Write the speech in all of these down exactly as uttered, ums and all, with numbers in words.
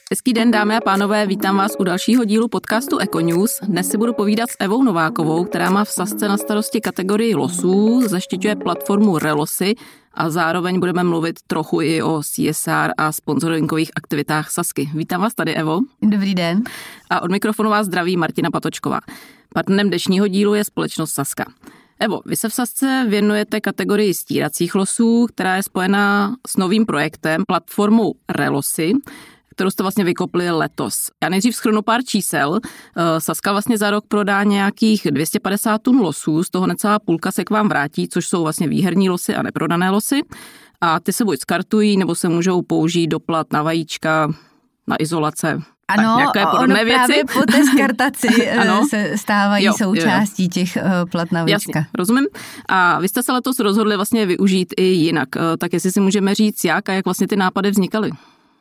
Hezký den, dámy a pánové, vítám vás u dalšího dílu podcastu Econews. Dnes si budu povídat s Evou Novákovou, která má v Sazce na starosti kategorii losů, zaštiťuje platformu Relosy a zároveň budeme mluvit trochu i o C S R a sponzoringových aktivitách Sazky. Vítám vás tady, Evo. Dobrý den. A od mikrofonu vás zdraví Martina Patočková. Partnerem dnešního dílu je společnost Sazka. Evo, vy se v Sazce věnujete kategorii stíracích losů, která je spojená s novým projektem, platformou Relosy, kterou jste vlastně vykopli letos. Já nejdřív shrnu pár čísel. Sazka vlastně za rok prodá nějakých dvě stě padesát tun losů, z toho necelá půlka se k vám vrátí, což jsou vlastně výherní losy a neprodané losy. A ty se buď skartují, nebo se můžou použít doplat na vajíčka, na izolace. Ano, ono právě po té skartaci se stávají jo, součástí jo. těch plat na vajíčka. Jasně, rozumím. A vy jste se letos rozhodli vlastně využít i jinak. Tak jestli si můžeme říct, jak a jak vlastně ty nápady vznikaly?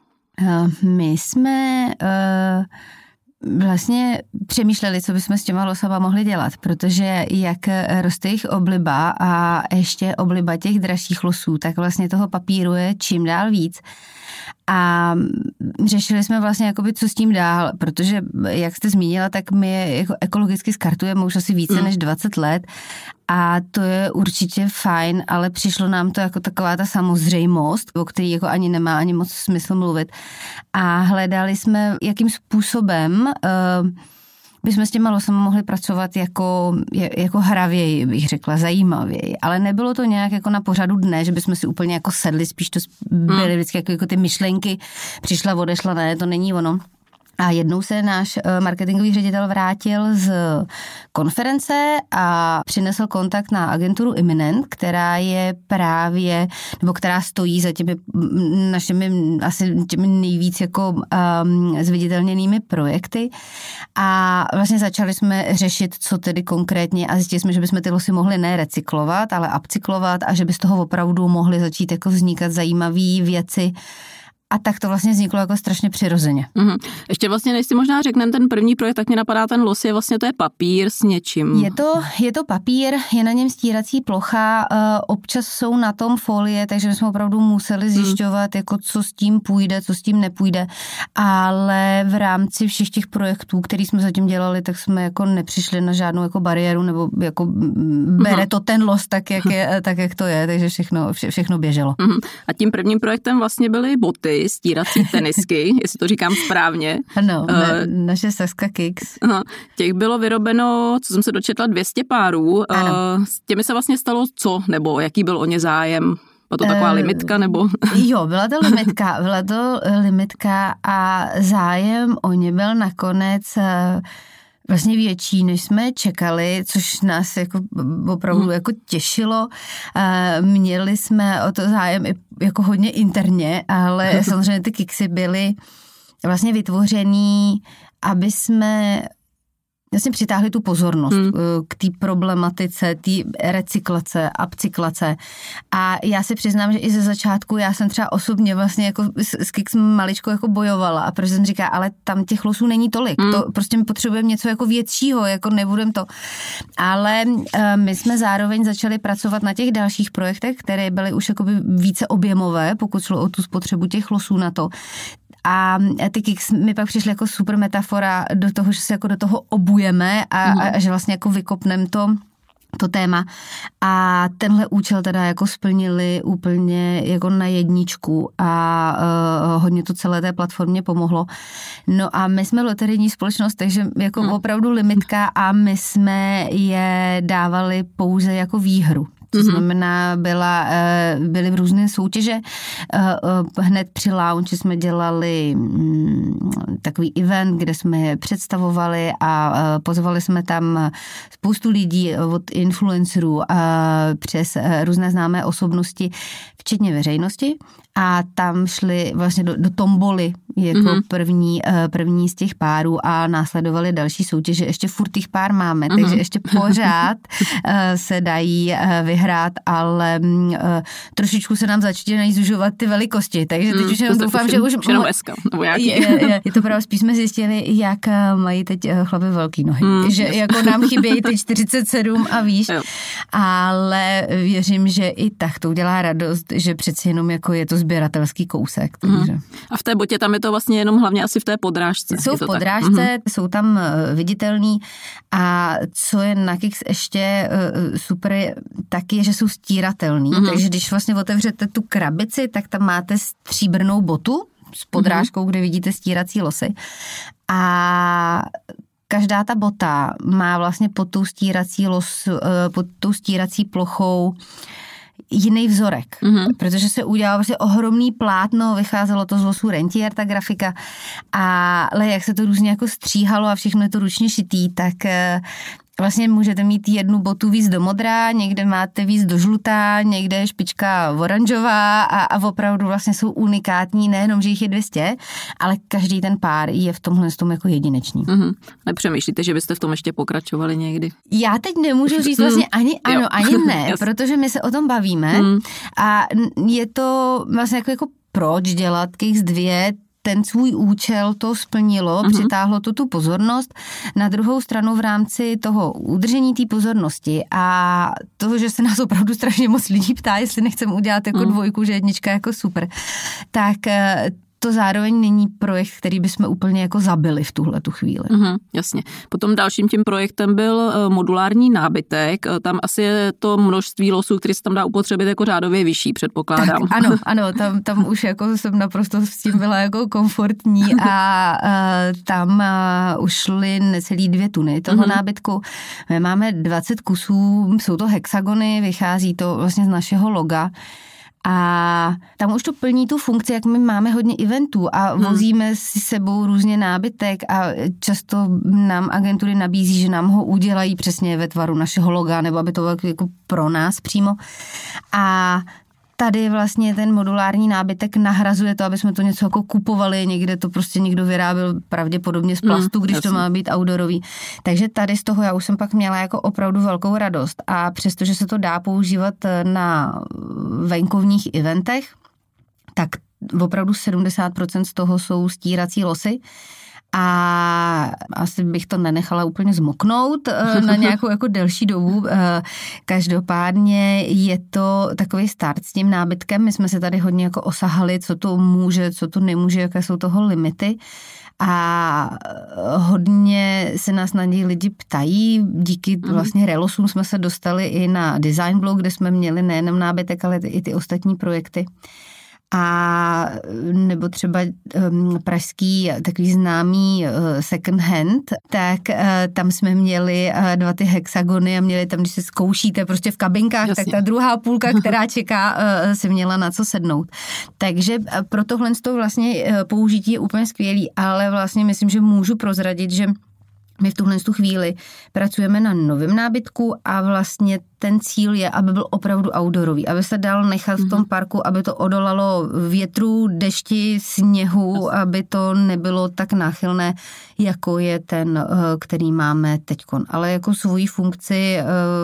My jsme uh, vlastně přemýšleli, co bychom s těma losama mohli dělat, protože jak roste jejich obliba a ještě obliba těch dražších losů, tak vlastně toho papíru je čím dál víc. A řešili jsme vlastně, jakoby, co s tím dál, protože, jak jste zmínila, tak my je jako ekologicky skartujeme už asi více mm. než dvacet let a to je určitě fajn, ale přišlo nám to jako taková ta samozřejmost, o který jako ani nemá ani moc smysl mluvit. A hledali jsme, jakým způsobem uh, bychom s těma losama mohli pracovat jako, jako hravěji, bych řekla, zajímavěji. Ale nebylo to nějak jako na pořadu dne, že bychom si úplně jako sedli, spíš to byly vždycky jako, jako ty myšlenky, přišla, odešla, ne, to není ono. A jednou se náš marketingový ředitel vrátil z konference a přinesl kontakt na agenturu Imminent, která je právě, nebo která stojí za těmi našimi asi těmi nejvíc jako um, zviditelněnými projekty. A vlastně začali jsme řešit, co tedy konkrétně, a zjistili jsme, že bychom ty losy mohli ne recyklovat, ale upcyklovat a že by z toho opravdu mohly začít jako vznikat zajímavé věci. A tak to vlastně vzniklo jako strašně přirozeně. Mm-hmm. Ještě vlastně, než si možná řekneme ten první projekt, tak mě napadá ten los, je vlastně to je papír s něčím. Je to, je to papír, je na něm stírací plocha, občas jsou na tom folie, takže jsme opravdu museli zjišťovat, mm. jako co s tím půjde, co s tím nepůjde, ale v rámci všech těch projektů, který jsme zatím dělali, tak jsme jako nepřišli na žádnou jako bariéru, nebo jako bere mm. to ten los tak, jak je, tak, jak to je, takže všechno, vše, všechno běželo. Mm. A tím prvním projektem vlastně byly boty, stírací tenisky, jestli to říkám správně. Ano, uh, na, naše Sazka Kicks. Uh, těch bylo vyrobeno, co jsem se dočetla, dvě stě párů. Uh, s těmi se vlastně stalo co? Nebo jaký byl o ně zájem? Byla to taková uh, limitka, nebo? Jo, byla to limitka. Byla to limitka a zájem o ně byl nakonec uh, vlastně větší, než jsme čekali, což nás jako opravdu hmm. jako těšilo. Měli jsme o to zájem i jako hodně interně, ale samozřejmě ty kiksy byly vlastně vytvořený, aby jsme vlastně přitáhli tu pozornost hmm. k té problematice, té recyklace, upcyklace. A já si přiznám, že i ze začátku já jsem třeba osobně vlastně jako s Kiks maličko jako bojovala, a protože jsem říká, ale tam těch losů není tolik, hmm. to prostě my potřebujeme něco jako většího, jako nebudem to. Ale my jsme zároveň začali pracovat na těch dalších projektech, které byly už jakoby více objemové, pokud šlo o tu spotřebu těch losů na to. A ty Kiks mi pak přišly jako super metafora do toho, že se jako do toho obujeme a, mm. a že vlastně jako vykopneme to, to téma. A tenhle účel teda jako splnili úplně jako na jedničku a uh, hodně to celé té platformě pomohlo. No a my jsme loterijní společnost, takže jako mm. opravdu limitka a my jsme je dávali pouze jako výhru. To znamená, byla, byly různé soutěže. Hned při launchi jsme dělali takový event, kde jsme je představovali a pozvali jsme tam spoustu lidí od influencerů přes různé známé osobnosti, včetně veřejnosti. A tam šli vlastně do, do tomboly jako mm-hmm. první, první z těch párů a následovaly další soutěže. Ještě furt těch pár máme, mm-hmm. takže ještě pořád se dají vyhrát hrát, ale uh, trošičku se nám začínají zužovat ty velikosti, takže teď mm, už jenom doufám, že už... Jenom eska, nebo jaký. Je, je, je to právě, spíš jsme zjistili, jak mají teď chlapi velký nohy, mm, že jasný. Jako nám chybějí ty čtyřicet sedm a výš, jo. Ale věřím, že i tak to udělá radost, že přeci jenom jako je to sběratelský kousek. Takže. Mm. A v té botě tam je to vlastně jenom hlavně asi v té podrážce. Jsou v podrážce, mm-hmm. jsou tam viditelný a co je na Kicks ještě super, tak je, že jsou stíratelný, mm-hmm. takže když vlastně otevřete tu krabici, tak tam máte stříbrnou botu s podrážkou, mm-hmm. kde vidíte stírací losy a každá ta bota má vlastně pod tou stírací los, pod tou stírací plochou jiný vzorek, mm-hmm. protože se udělalo vlastně ohromný plátno, vycházelo to z losů Rentier, ta grafika, ale jak se to různě jako stříhalo a všechno je to ručně šitý, tak vlastně můžete mít jednu botu víc do modrá, někde máte víc do žlutá, někde je špička oranžová a, a opravdu vlastně jsou unikátní, nejenom, že jich je dvě stě, ale každý ten pár je v tomhle tom jako jedinečný. Mm-hmm. Nepřemýšlíte, že byste v tom ještě pokračovali někdy? Já teď nemůžu říct vlastně ani ano, jo. ani ne, protože my se o tom bavíme mm. a je to vlastně jako, jako proč dělat Kicks dvě, ten svůj účel to splnilo, uh-huh. přitáhlo to tu pozornost. Na druhou stranu v rámci toho udržení té pozornosti a toho, že se nás opravdu strašně moc lidí ptá, jestli nechceme udělat jako uh-huh. dvojku, že jednička jako super, tak to zároveň není projekt, který bychom úplně jako zabili v tuhle tu chvíli. Mm, jasně. Potom dalším tím projektem byl modulární nábytek. Tam asi je to množství losů, který se tam dá upotřebit jako řádově vyšší, předpokládám. Tak, ano, ano, tam, tam už jako jsem naprosto s tím byla jako komfortní a, a tam a, už šly necelý dvě tuny toho mm. nábytku. My máme dvacet kusů, jsou to hexagony, vychází to vlastně z našeho loga. A tam už to plní tu funkci, jak my máme hodně eventů a hmm. vozíme si sebou různě nábytek a často nám agentury nabízí, že nám ho udělají přesně ve tvaru našeho loga, nebo aby to bylo jako pro nás přímo. A tady vlastně ten modulární nábytek nahrazuje to, aby jsme to něco jako kupovali, někde to prostě někdo vyráběl pravděpodobně z plastu, mm, když jasný. To má být outdoorový. Takže tady z toho já už jsem pak měla jako opravdu velkou radost a přestože se to dá používat na venkovních eventech, tak opravdu sedmdesát procent z toho jsou stírací losy. A asi bych to nenechala úplně zmoknout na nějakou jako delší dobu. Každopádně je to takový start s tím nábytkem. My jsme se tady hodně jako osahali, co to může, co to nemůže, jaké jsou toho limity. A hodně se nás na něj lidi ptají. Díky vlastně Relosům jsme se dostali i na Design Blog, kde jsme měli nejenom nábytek, ale i ty ostatní projekty. A nebo třeba um, pražský takový známý uh, second hand, tak uh, tam jsme měli uh, dva ty hexagony a měli tam, když se zkoušíte prostě v kabinkách, jasně. Tak ta druhá půlka, která čeká, uh, se měla na co sednout. Takže uh, pro tohle to vlastně uh, použití je úplně skvělý, ale vlastně myslím, že můžu prozradit, že my v tuhle chvíli pracujeme na novém nábytku a vlastně ten cíl je, aby byl opravdu outdoorový, aby se dal nechat v tom parku, aby to odolalo větru, dešti, sněhu, aby to nebylo tak náchylné, jako je ten, který máme teďkon. Ale jako svoji funkci,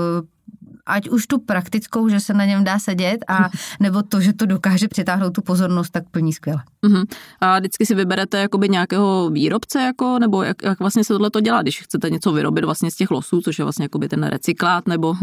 ať už tu praktickou, že se na něm dá sedět, a nebo to, že to dokáže přitáhnout tu pozornost, tak plní skvěle. Uh-huh. A vždycky si vyberete jakoby nějakého výrobce, jako, nebo jak, jak vlastně se tohle to dělá, když chcete něco vyrobit vlastně z těch losů, což je vlastně jakoby ten recyklát, nebo...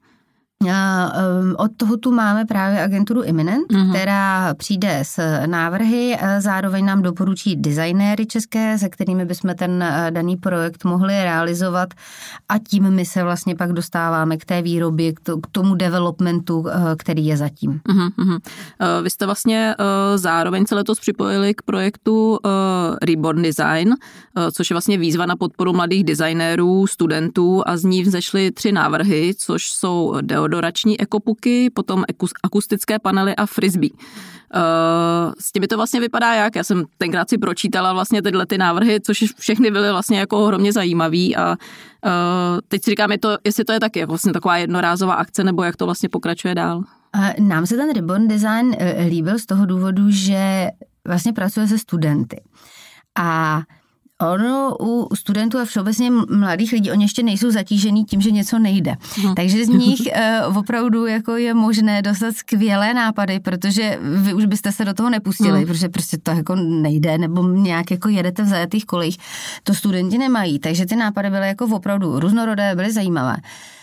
Od toho tu máme právě agenturu Imminent, uh-huh. která přijde s návrhy, zároveň nám doporučí designéry české, se kterými bychom ten daný projekt mohli realizovat, a tím my se vlastně pak dostáváme k té výrobě, k tomu developmentu, který je zatím. Uh-huh, uh-huh. Vy jste vlastně zároveň se letos připojili k projektu Reborn Design, což je vlastně výzva na podporu mladých designérů, studentů, a z ní vzešly tři návrhy, což jsou deodorační ekopuky, potom akustické panely a frisbee. S těmi to vlastně vypadá jak? Já jsem tenkrát si pročítala vlastně tyhle ty návrhy, což všechny byly vlastně jako ohromně zajímavý, a teď si říkám, je to, jestli to je taky vlastně taková jednorázová akce, nebo jak to vlastně pokračuje dál? Nám se ten Reborn Design líbil z toho důvodu, že vlastně pracuje se studenty. A Ono u studentů a všeobecně mladých lidí, oni ještě nejsou zatížený tím, že něco nejde. Hmm. Takže z nich uh, opravdu jako je možné dostat skvělé nápady, protože vy už byste se do toho nepustili, hmm. protože prostě to jako nejde, nebo nějak jako jedete v zajatých kolejích. To studenti nemají, takže ty nápady byly jako opravdu různorodé, byly zajímavé.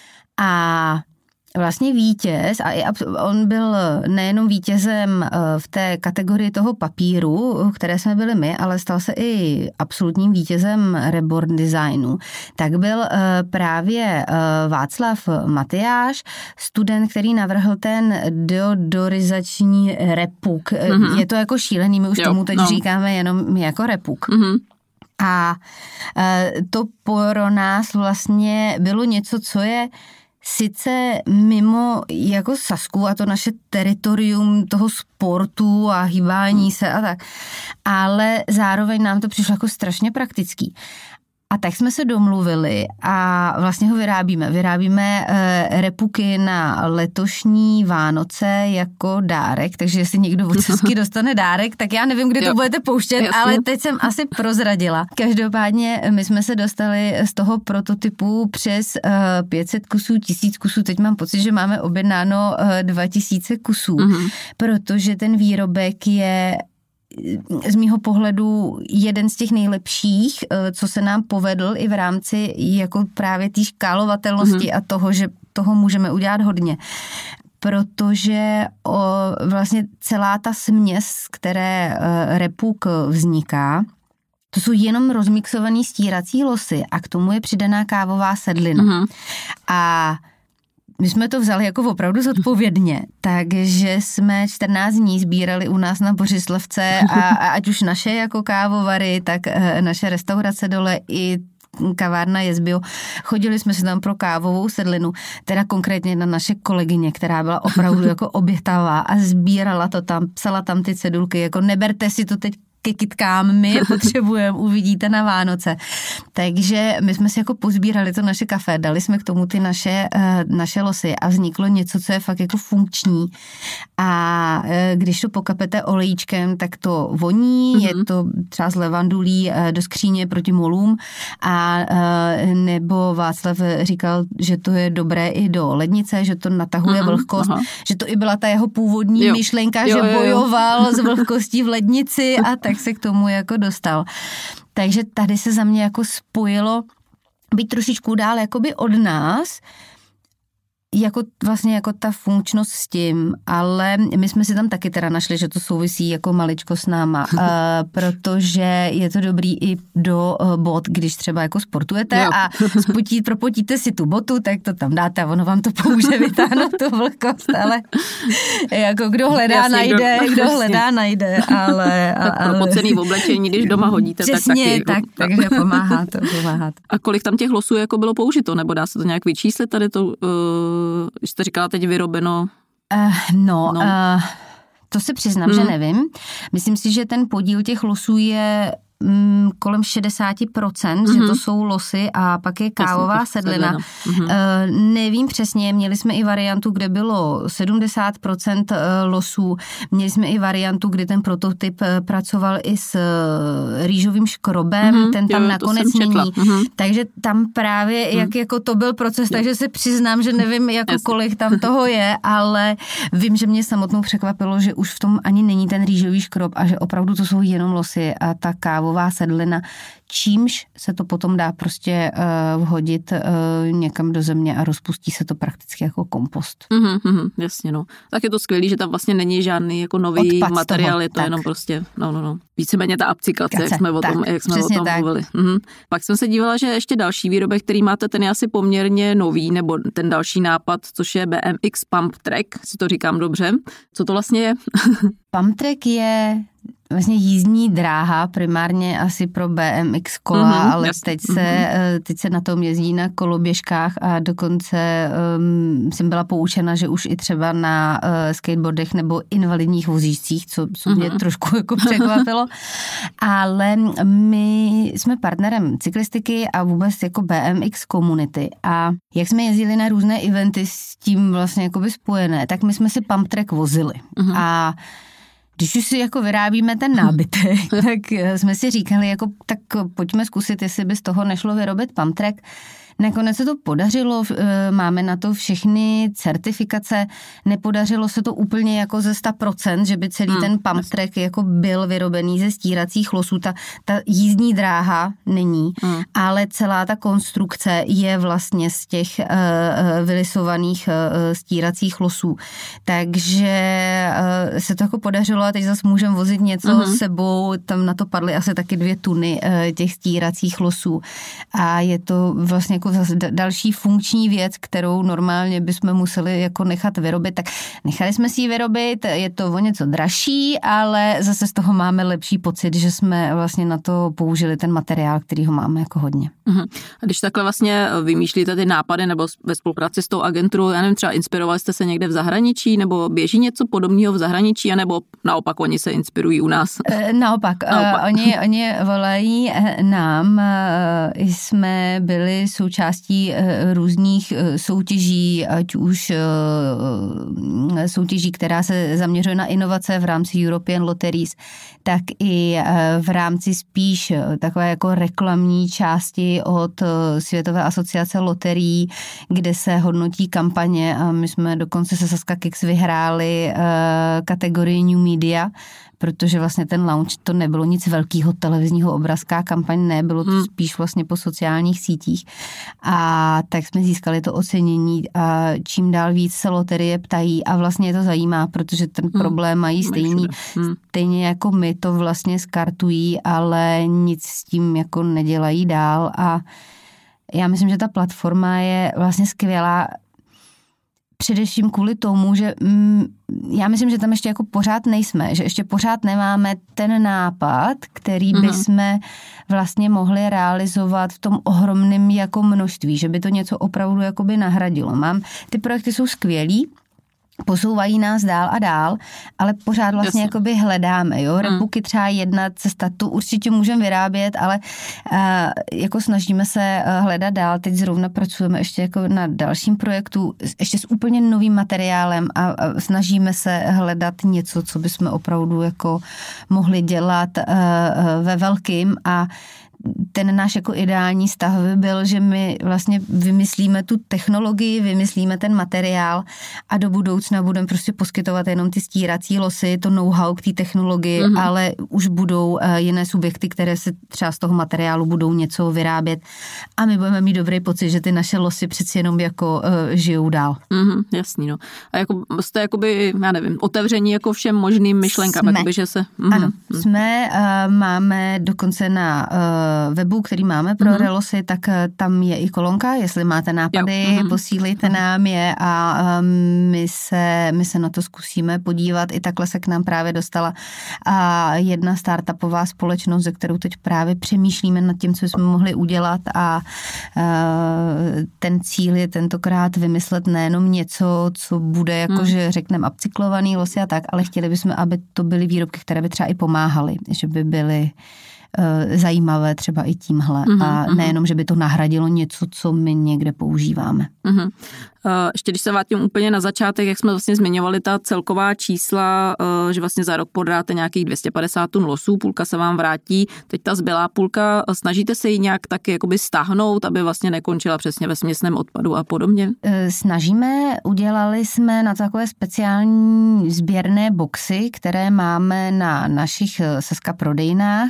A vlastně vítěz, a on byl nejenom vítězem v té kategorii toho papíru, které jsme byli my, ale stal se i absolutním vítězem reborn designu, tak byl právě Václav Matyáš, student, který navrhl ten deodorizační repuk. Mm-hmm. Je to jako šílený, my už jo, tomu teď no. říkáme jenom jako repuk. Mm-hmm. A to pro nás vlastně bylo něco, co je sice mimo jako Sasku a to naše teritorium toho sportu a hýbání se a tak, ale zároveň nám to přišlo jako strašně praktický. A tak jsme se domluvili a vlastně ho vyrábíme. Vyrábíme e, repuky na letošní Vánoce jako dárek, takže jestli někdo od Sasky dostane dárek, tak já nevím, kdy jo. to budete pouštět, Jasně. ale teď jsem asi prozradila. Každopádně my jsme se dostali z toho prototypu přes e, pět set kusů, tisíc kusů. Teď mám pocit, že máme objednáno e, dva tisíce kusů, mm-hmm. protože ten výrobek je z mýho pohledu jeden z těch nejlepších, co se nám povedl i v rámci jako právě té škálovatelnosti mm-hmm. a toho, že toho můžeme udělat hodně. Protože o, vlastně celá ta směs, z které repuk vzniká, to jsou jenom rozmixovaný stírací losy a k tomu je přidaná kávová sedlina. Mm-hmm. A my jsme to vzali jako opravdu zodpovědně, takže jsme čtrnáct dní sbírali u nás na Bořislavce a, a ať už naše jako kávovary, tak naše restaurace dole i kavárna Jezbio. Chodili jsme si tam pro kávovou sedlinu, teda konkrétně na naše kolegyně, která byla opravdu jako obětavá a sbírala to tam, psala tam ty cedulky, jako neberte si to teď ke kytkám, my je potřebujeme, uvidíte na Vánoce. Takže my jsme si jako pozbírali to naše kafe, dali jsme k tomu ty naše, naše losy a vzniklo něco, co je fakt jako funkční. A když to pokapete olejčkem, tak to voní, mm-hmm. je to třeba z levandulí do skříně proti molům a nebo Václav říkal, že to je dobré i do lednice, že to natahuje mm-hmm. vlhkost, aha. že to i byla ta jeho původní jo. myšlenka, jo, že jo, jo. bojoval s vlhkostí v lednici a tak se k tomu jako dostal. Takže tady se za mě jako spojilo být trošičku dál jakoby od nás, jako vlastně jako ta funkčnost s tím, ale my jsme si tam taky teda našli, že to souvisí jako maličko s náma, uh, protože je to dobrý i do uh, bot, když třeba jako sportujete jo. a spotí, propotíte si tu botu, tak to tam dáte a ono vám to pomůže vytáhnout tu vlhkost, ale jako kdo hledá, Jasně, najde, kdo, kdo hledá, najde, ale... A, ale... Propocený v oblečení, když doma hodíte, Přesně, tak taky. tak, takže pomáhá to, pomáhá to. A kolik tam těch losů jako bylo použito, nebo dá se to nějak vyčíslit tady to... Uh... jste říkala teď vyrobeno? Uh, no, no. Uh, to se přiznám, hmm. že nevím. Myslím si, že ten podíl těch losů je mm, kolem šedesát procent, mm-hmm. že to jsou losy a pak je kávová Jasně, sedlina. sedlina. Mm-hmm. Uh, nevím přesně, měli jsme i variantu, kde bylo sedmdesát procent losů, měli jsme i variantu, kdy ten prototyp pracoval i s rýžovým škrobem, mm-hmm. ten tam jo, nakonec není. Mm-hmm. Takže tam právě, mm-hmm. jak jako to byl proces, jo. takže se přiznám, že nevím, jako kolik tam toho je, ale vím, že mě samotnou překvapilo, že už v tom ani není ten rýžový škrob a že opravdu to jsou jenom losy a ta kávová sedlina, čímž se to potom dá prostě uh, vhodit uh, někam do země a rozpustí se to prakticky jako kompost. Mm-hmm, mm, jasně, no. Tak je to skvělý, že tam vlastně není žádný jako nový Odpad materiál, je to tak. jenom prostě, no, no, no. Víceméně ta upcyklace, jak jsme o tom, jak jsme o tom mluvili. Mhm. Pak jsem se dívala, že ještě další výrobek, který máte, ten je asi poměrně nový, nebo ten další nápad, což je B M X Pump Track, si to říkám dobře. Co to vlastně je? Pump Track je vlastně jízdní dráha, primárně asi pro B M X kola, mm-hmm, ale teď se, mm-hmm. teď se na tom jezdí na koloběžkách a dokonce um, jsem byla poučena, že už i třeba na uh, skateboardech nebo invalidních vozících, co, co mm-hmm. mě trošku jako překvapilo. Ale my jsme partnerem cyklistiky a vůbec jako B M X komunity a jak jsme jezdili na různé eventy s tím vlastně jakoby spojené, tak my jsme si Pump Track vozili. Mm-hmm. A Když už si jako vyrábíme ten nábytek, tak jsme si říkali, jako, tak pojďme zkusit, jestli by z toho nešlo vyrobit pump track. Nakonec se to podařilo, máme na to všechny certifikace, nepodařilo se to úplně jako ze sto procent, že by celý hmm. ten pump track jako byl vyrobený ze stíracích losů. Ta, ta jízdní dráha není, hmm. ale celá ta konstrukce je vlastně z těch uh, vylisovaných uh, stíracích losů. Takže uh, se to jako podařilo a teď zase můžeme vozit něco hmm. s sebou, tam na to padly asi taky dvě tuny uh, těch stíracích losů a je to vlastně jako zase další funkční věc, kterou normálně bychom museli jako nechat vyrobit, tak nechali jsme si ji vyrobit, je to o něco dražší, ale zase z toho máme lepší pocit, že jsme vlastně na to použili ten materiál, který ho máme jako hodně. Uh-huh. A když takhle vlastně vymýšlíte ty nápady nebo ve spolupráci s tou agenturou, já nevím, třeba inspirovali jste se někde v zahraničí, nebo běží něco podobného v zahraničí, anebo naopak oni se inspirují u nás? Naopak, naopak. oni, oni volají nám, jsme byli součástí různých soutěží, ať už soutěží, která se zaměřuje na inovace v rámci European Lotteries, tak i v rámci spíš takové jako reklamní části od Světové asociace loterií, kde se hodnotí kampaně a my jsme dokonce se Sazka Kicks vyhráli kategorii New Media, protože vlastně ten launch to nebylo nic velkého televizního obrazka, kampaň ne, bylo to hmm. spíš vlastně po sociálních sítích. A tak jsme získali to ocenění a čím dál víc se loterie ptají a vlastně je to zajímá, protože ten hmm. problém mají stejný, hmm. stejně jako my to vlastně skartují, ale nic s tím jako nedělají dál a já myslím, že ta platforma je vlastně skvělá především kvůli tomu, že mm, já myslím, že tam ještě jako pořád nejsme, že ještě pořád nemáme ten nápad, který mm-hmm. bychom vlastně mohli realizovat v tom ohromném jako množství, že by to něco opravdu jakoby nahradilo. Mám, ty projekty jsou skvělý, posouvají nás dál a dál, ale pořád vlastně jakoby hledáme, jo, repuky třeba jedna cesta, tu určitě můžeme vyrábět, ale uh, jako snažíme se uh, hledat dál, teď zrovna pracujeme ještě jako na dalším projektu, ještě s úplně novým materiálem a, a snažíme se hledat něco, co bychom opravdu jako mohli dělat uh, uh, ve velkým a ten náš jako ideální stav by byl, že my vlastně vymyslíme tu technologii, vymyslíme ten materiál a do budoucna budeme prostě poskytovat jenom ty stírací losy, to know-how k té technologii, mm-hmm. ale už budou jiné subjekty, které se třeba z toho materiálu budou něco vyrábět a my budeme mít dobrý pocit, že ty naše losy přeci jenom jako uh, žijou dál. Mm-hmm, jasný, no. A jako jste jakoby, já nevím, otevření jako všem možným myšlenkám, jakoby, že se... Mm-hmm. Ano, jsme, uh, máme dokonce na uh, webu, který máme pro mm-hmm. relosy, tak tam je i kolonka, jestli máte nápady, mm-hmm. posílejte nám je a um, my se, my se na to zkusíme podívat. I takhle se k nám právě dostala a jedna startupová společnost, ze kterou teď právě přemýšlíme nad tím, co jsme mohli udělat a uh, ten cíl je tentokrát vymyslet nejenom něco, co bude jakože mm. řekneme upcyklovaný losy a tak, ale chtěli bychom, aby to byly výrobky, které by třeba i pomáhaly, že by byly zajímavé třeba i tímhle. Uh-huh, a nejenom, že by to nahradilo něco, co my někde používáme. Uh-huh. Ještě když se vrátím úplně na začátek, jak jsme vlastně zmiňovali ta celková čísla, že vlastně za rok podáte nějakých dvě stě padesát tun losů, půlka se vám vrátí, teď ta zbylá půlka, snažíte se ji nějak taky jakoby stáhnout, aby vlastně nekončila přesně ve směsném odpadu a podobně? Snažíme, udělali jsme na takové speciální sběrné boxy, které máme na našich Sazka prodejnách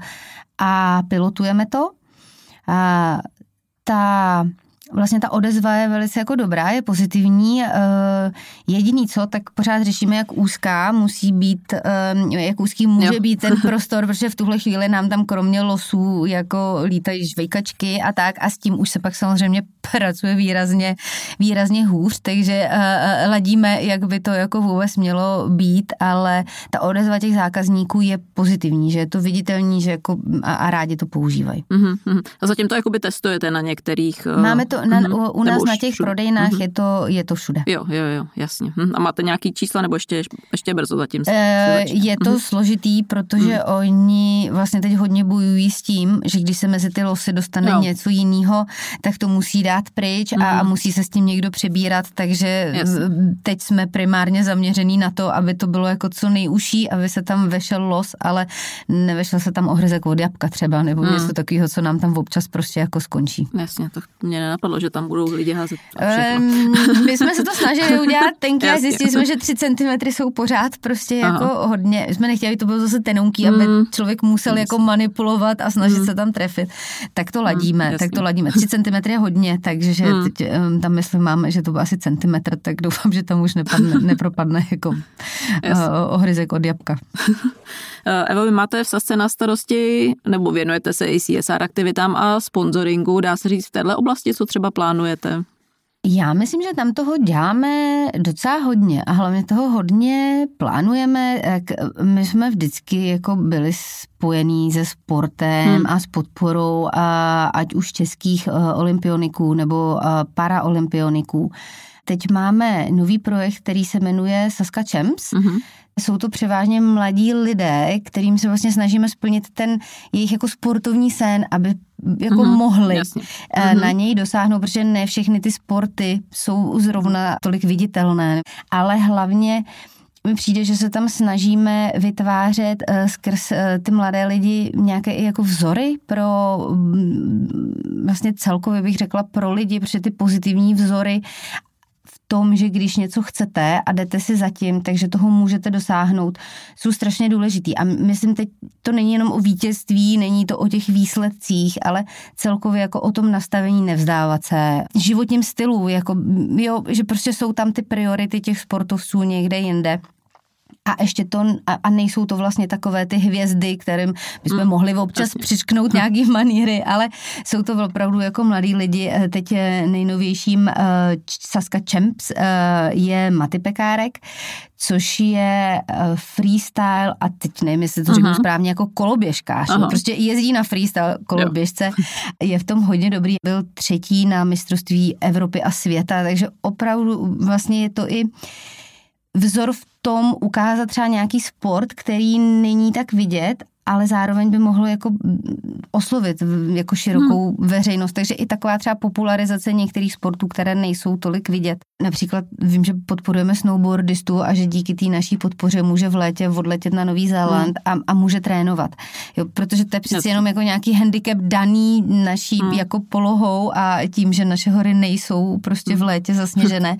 a pilotujeme to. A ta Vlastně ta odezva je velice jako dobrá, je pozitivní. Jediný co, tak pořád řešíme, jak úzká musí být, jak úzký může jo. být ten prostor, protože v tuhle chvíli nám tam kromě losů jako lítají žvejkačky a tak a s tím už se pak samozřejmě pracuje výrazně, výrazně hůř, takže ladíme, jak by to jako vůbec mělo být, ale ta odezva těch zákazníků je pozitivní, že je to viditelný, že jako a, a rádi to používají. Uh-huh, uh-huh. A zatím to jakoby testujete na některých... Máme to to na, u, u nás na těch všude. Prodejnách mm-hmm. je, to, je to všude. Jo, jo, jo, jasně. Hm. A máte nějaký čísla, nebo ještě, ještě brzo zatím? E, je to mm-hmm. složitý, protože mm-hmm. oni vlastně teď hodně bojují s tím, že když se mezi ty losy dostane jo. něco jiného, tak to musí dát pryč mm-hmm. a, a musí se s tím někdo přebírat, takže jasně. teď jsme primárně zaměřený na to, aby to bylo jako co nejužší, aby se tam vešel los, ale nevešel se tam ohryzek od jabka třeba, nebo mm. něco takového, co nám tam občas prostě jako skončí. Jasně, to mě nenapadlo, že tam budou lidi házet um, My jsme se to snažili udělat tenkrát a zjistili jsme, že tři centimetry jsou pořád prostě jako Aha. hodně. My jsme nechtěli, aby to bylo zase tenounký, aby mm. člověk musel jako manipulovat a snažit mm. se tam trefit. Tak to ladíme, mm, tak to ladíme. tři centimetry je hodně, takže mm. teď, um, tam myslím máme, že to byl asi centimetr, tak doufám, že tam už nepadne, nepropadne jako uh, ohryzek od jabka. Evo, vy máte v Sazce na starosti, nebo věnujete se i C S R aktivitám a sponzoringu, dá se říct v této oblasti, co třeba plánujete? Já myslím, že tam toho děláme docela hodně a hlavně toho hodně plánujeme. My jsme vždycky jako byli spojení se sportem hmm. a s podporou, a ať už českých olympioniků nebo paraolympioniků. Teď máme nový projekt, který se jmenuje Sazka Champs. Mm-hmm. Jsou to převážně mladí lidé, kterým se vlastně snažíme splnit ten jejich jako sportovní sen, aby jako mm-hmm. mohli Jasně. Mm-hmm. na něj dosáhnout, protože ne všechny ty sporty jsou zrovna tolik viditelné, ale hlavně mi přijde, že se tam snažíme vytvářet uh, skrz uh, ty mladé lidi nějaké i jako vzory pro um, vlastně celkově bych řekla pro lidi, protože ty pozitivní vzory v tom, že když něco chcete a jdete si za tím, takže toho můžete dosáhnout, jsou strašně důležitý. A myslím, teď to není jenom o vítězství, není to o těch výsledcích, ale celkově jako o tom nastavení nevzdávat se, životním stylu, jako, jo, že prostě jsou tam ty priority těch sportovců někde jinde. A ještě to, a, a nejsou to vlastně takové ty hvězdy, kterým bychom mm. mohli občas přičknout nějaký maníry, ale jsou to opravdu jako mladí lidi. Teď nejnovějším uh, Sazka Champs uh, je Maty Pekárek, což je uh, freestyle a teď nevím, jestli to řeknu správně, jako koloběžkář. Prostě jezdí na freestyle koloběžce. Jo. Je v tom hodně dobrý. Byl třetí na mistrovství Evropy a světa, takže opravdu vlastně je to i vzor v tom ukázat třeba nějaký sport, který není tak vidět, ale zároveň by mohlo jako oslovit jako širokou hmm. veřejnost. Takže i taková třeba popularizace některých sportů, které nejsou tolik vidět. Například vím, že podporujeme snowboardistů a že díky té naší podpoře může v létě odletět na Nový Zéland hmm. a, a může trénovat. Jo, protože to je přeci jenom jako nějaký handicap daný naší hmm. jako polohou a tím, že naše hory nejsou prostě v létě zasněžené.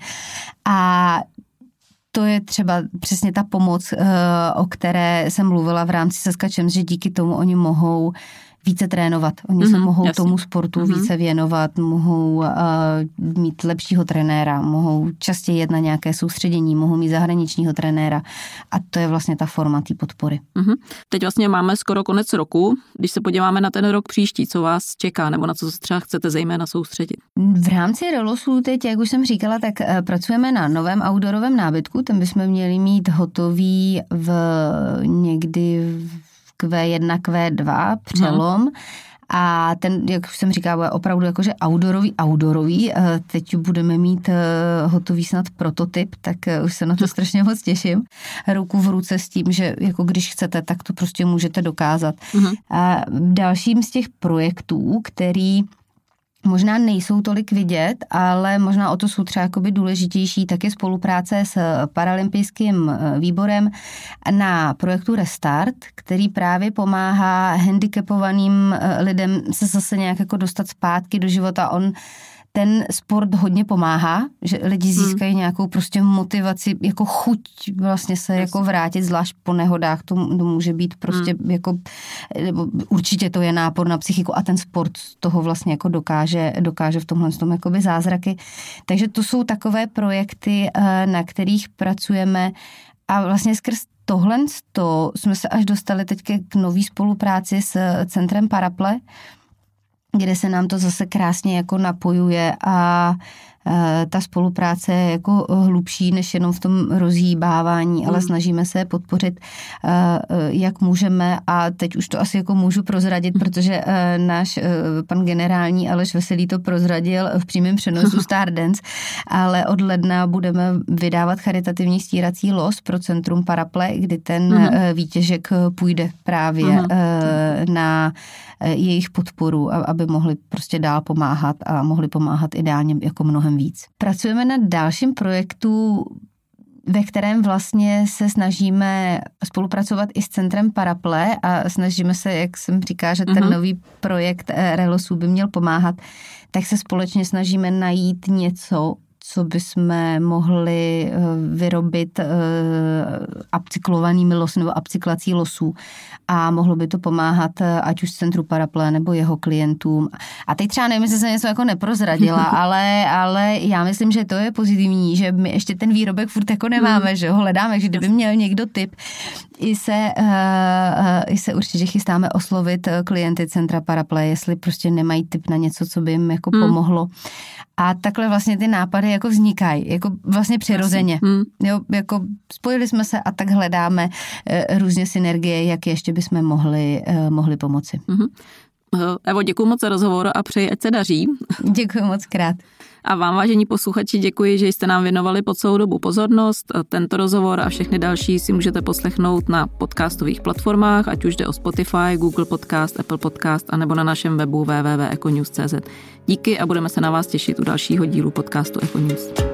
A to je třeba přesně ta pomoc, o které jsem mluvila v rámci Sazka Champs, že díky tomu oni mohou více trénovat. Oni mm-hmm, se mohou jasně. tomu sportu mm-hmm. více věnovat, mohou uh, mít lepšího trenéra, mohou častěji jet na nějaké soustředění, mohou mít zahraničního trenéra a to je vlastně ta forma té podpory. Mm-hmm. Teď vlastně máme skoro konec roku. Když se podíváme na ten rok příští, co vás čeká nebo na co se třeba chcete zejména soustředit? V rámci Relosu teď, jak už jsem říkala, tak pracujeme na novém outdoorovém nábytku. Ten bychom měli mít hotový v někdy v kvé jedna, kvé dva přelom. Hmm. A ten, jak už jsem říkala, je opravdu jakože outdoorový, outdoorový. Teď budeme mít hotový snad prototyp, tak už se na to strašně moc těším. Ruku v ruce s tím, že jako když chcete, tak to prostě můžete dokázat. Hmm. A dalším z těch projektů, který možná nejsou tolik vidět, ale možná o to jsou třeba jakoby důležitější, tak je spolupráce s paralympijským výborem na projektu Restart, který právě pomáhá handicapovaným lidem se zase nějak jako dostat zpátky do života. On ten sport hodně pomáhá, že lidi získají hmm. nějakou prostě motivaci, jako chuť vlastně se yes. jako vrátit, zvlášť po nehodách, to, to může být prostě hmm. jako, určitě to je nápor na psychiku a ten sport toho vlastně jako dokáže, dokáže v tomhle tom jakoby zázraky. Takže to jsou takové projekty, na kterých pracujeme a vlastně skrz tohle to jsme se až dostali teď k nový spolupráci s Centrem Paraple, kde se nám to zase krásně jako napojuje a ta spolupráce je jako hlubší než jenom v tom rozhýbávání, ale snažíme se podpořit, jak můžeme, a teď už to asi jako můžu prozradit, protože náš pan generální Aleš Veselý to prozradil v přímém přenosu Stardance, ale od ledna budeme vydávat charitativní stírací los pro Centrum Paraple, kdy ten uh-huh. výtěžek půjde právě uh-huh. na jejich podporu, aby mohli prostě dál pomáhat a mohli pomáhat ideálně jako mnohem víc. Pracujeme na dalším projektu, ve kterém vlastně se snažíme spolupracovat i s Centrem Paraple a snažíme se, jak jsem říká, že ten uh-huh. nový projekt Relosů by měl pomáhat, tak se společně snažíme najít něco, co bychom mohli vyrobit upcyklovanými losy nebo upcyklací losů a mohlo by to pomáhat ať už Centru Paraple nebo jeho klientům. A teď třeba nevím, jestli jsem něco jako neprozradila, ale, ale já myslím, že to je pozitivní, že my ještě ten výrobek furt jako nemáme, že ho hledáme, že kdyby měl někdo tip, i se, uh, uh, i se určitě chystáme oslovit klienty Centra Paraple, jestli prostě nemají tip na něco, co by jim jako pomohlo. A takhle vlastně ty nápady jako vznikají, jako vlastně přirozeně. Hmm. Jo, jako spojili jsme se a tak hledáme uh, různě synergie, jak ještě bychom mohli, uh, mohli pomoci. Hmm. Evo, děkuji moc za rozhovor a přeji, ať se daří. Děkuji moc krát. A vám, vážení posluchači, děkuji, že jste nám věnovali po celou dobu pozornost. Tento rozhovor a všechny další si můžete poslechnout na podcastových platformách, ať už jde o Spotify, Google Podcast, Apple Podcast, anebo na našem webu w w w tečka econews tečka c z. Díky a budeme se na vás těšit u dalšího dílu podcastu Econews.